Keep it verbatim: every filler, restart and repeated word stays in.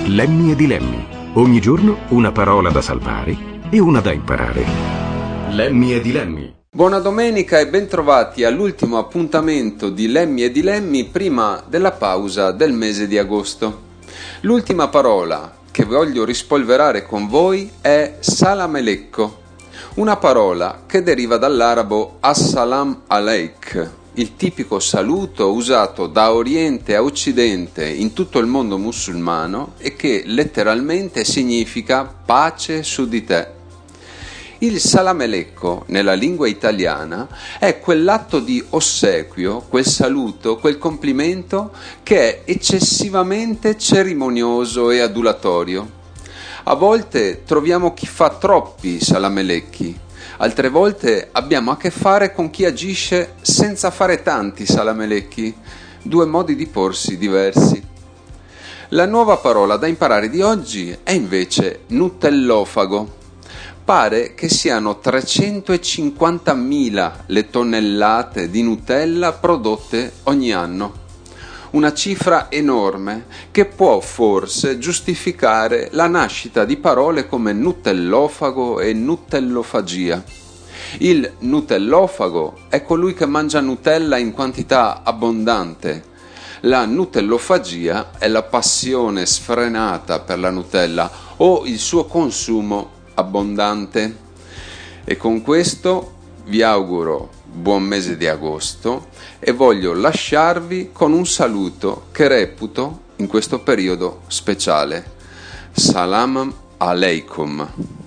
Lemmy e Dilemmi. Ogni giorno una parola da salvare e una da imparare. Lemmy e Dilemmi. Buona domenica e bentrovati all'ultimo appuntamento di Lemmy e Dilemmi prima della pausa del mese di agosto. L'ultima parola che voglio rispolverare con voi è Salam Alecco, una parola che deriva dall'arabo As-salam Aleik, il tipico saluto usato da Oriente a Occidente in tutto il mondo musulmano e che letteralmente significa pace su di te. Il salam alecco nella lingua italiana è quell'atto di ossequio, quel saluto, quel complimento che è eccessivamente cerimonioso e adulatorio. A volte troviamo chi fa troppi salam alecchi, altre volte abbiamo a che fare con chi agisce senza fare tanti salam alecchi, due modi di porsi diversi. La nuova parola da imparare di oggi è invece nutellofago. Pare che siano trecentocinquantamila le tonnellate di Nutella prodotte ogni anno. Una cifra enorme che può forse giustificare la nascita di parole come nutellofago e nutellofagia. Il nutellofago è colui che mangia Nutella in quantità abbondante. La nutellofagia è la passione sfrenata per la Nutella o il suo consumo abbondante. E con questo vi auguro buon mese di agosto e voglio lasciarvi con un saluto che reputo in questo periodo speciale. Salam aleikum.